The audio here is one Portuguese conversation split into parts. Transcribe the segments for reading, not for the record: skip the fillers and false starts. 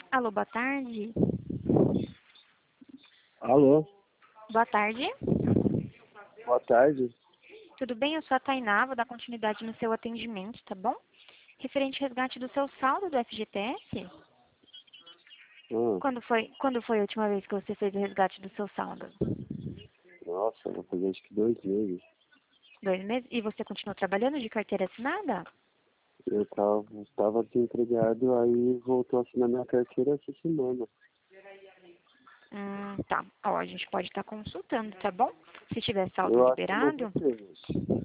Alô, boa tarde. Alô, Boa tarde. boa tarde. Tudo bem? Eu sou a Tainá, vou dar continuidade no seu atendimento, tá bom? Referente ao resgate do seu saldo do FGTS? Ah, Quando foi a última vez que você fez o resgate do seu saldo? nossa, vou fazer acho que 2 meses. 2 meses? E você continuou trabalhando de carteira assinada? Eu tava desempregado, aí voltou a assinar minha carteira essa semana. Tá. Ó, a gente pode estar consultando, tá bom? Se tiver saldo Eu acho que eu não vou liberado. ter, mas...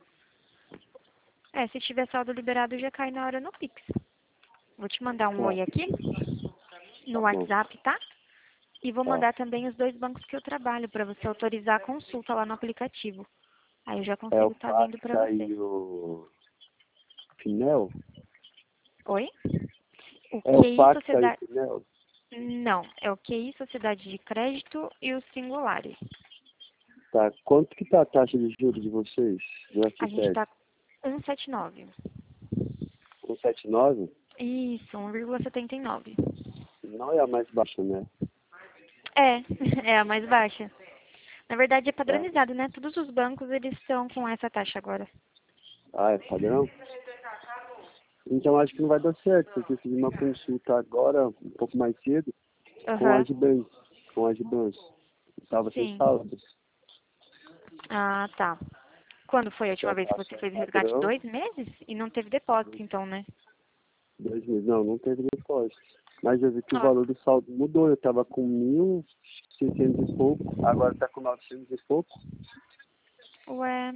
Se tiver saldo liberado, já cai na hora no Pix. Vou te mandar um oi Tá, aqui no tá bom, WhatsApp, tá? E vou tá. mandar também os 2 bancos que eu trabalho para você autorizar a consulta lá no aplicativo. Aí eu já É o consigo estar vendo para Paxa você. e o Finel? Oi? O É o QI Paxa e o Sociedade... Finel? Não, é o QI Sociedade de Crédito e o Singulares. Tá, quanto que tá a taxa de juros de vocês, do A gente FTS? está 179. 1,79? Isso, 1,79. Não é a mais baixa, né? É, é a mais baixa. Na verdade é Tá. padronizado, né? Todos os bancos eles estão com essa taxa agora. Ah, é padrão? Então acho que não vai dar certo, porque eu fiz uma consulta agora, um pouco mais cedo, com a Aham, Gibank, com a Gibank. Estava sem sim. saldo. Ah, tá. Quando foi a Se última a vez que você taxa é fez o resgate? padrão, 2 meses? E não teve depósito, então, né? 2 meses. Não, não teve depósito. Mas eu vi que o Ó, valor do saldo mudou. Eu estava com 1.600 e pouco, agora está com 900 e pouco. ué.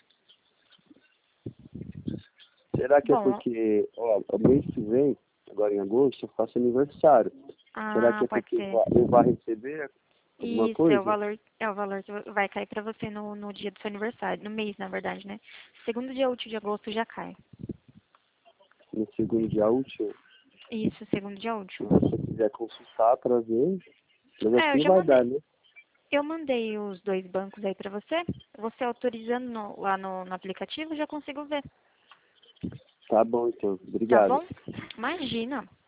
Será que é Bom, porque, ó, o mês que vem, agora em agosto, eu faço aniversário. Será que é pode porque ser. eu vou receber alguma Isso, coisa? é o valor que vai cair pra você no dia do seu aniversário. No mês, na verdade, né? Segundo dia útil de agosto já cai. No segundo dia útil? Isso, segundo dia Se útil. você quiser consultar para ver, mas acho É, que eu não já vai mandei. dar, né? Eu mandei os 2 bancos aí pra você. Você autorizando lá no aplicativo, já consigo ver. Tá bom, então. Tá Obrigado. bom? Imagina.